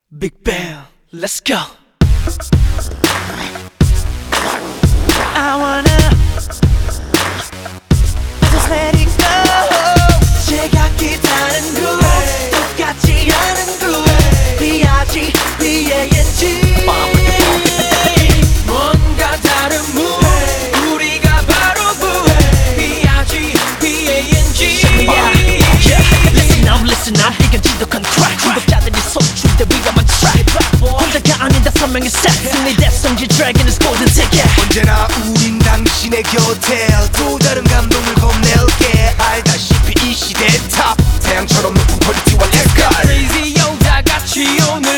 Big Bang, let's go. I wanna just let it go. 제각기 다른 groove, 똑같지 않은 groove. B.I.G, B.A.N.G. 뭔가 다른 move, 우리가 바로 move. B.I.G, B.A.N.G. Listen up, listen up. 이건 지독한 crack. 중독자들이 소출 때 we got my track. 혼자가 아닌 5명의 set. 승리 대성지 dragon is golden ticket. 언제나 우린 당신의 곁에 또 다른 감동을 건넬게. 알다시피 이 시대의 탑 태양처럼 높은 퀄리티와 let's go. Crazy yo 다 같이 오늘